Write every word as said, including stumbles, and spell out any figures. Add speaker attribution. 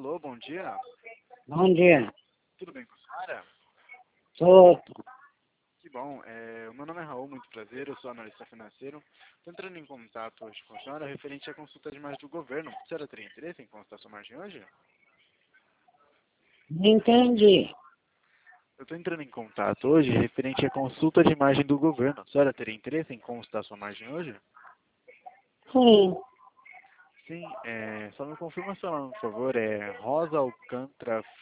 Speaker 1: Alô, bom dia.
Speaker 2: Bom dia.
Speaker 1: Tudo bem com a senhora?
Speaker 2: Sou,
Speaker 1: Que bom. É, o meu nome é Raul, muito prazer. Eu sou analista financeiro. Estou entrando em contato hoje com a senhora referente à consulta de margem do governo. A senhora teria interesse em consultar sua margem hoje?
Speaker 2: não entendi.
Speaker 1: Eu estou entrando em contato hoje referente à consulta de margem do governo. A senhora teria interesse em consultar sua margem hoje?
Speaker 2: Sim,
Speaker 1: Sim, é, só me confirma seu nome, por favor. É Rosa Alcântara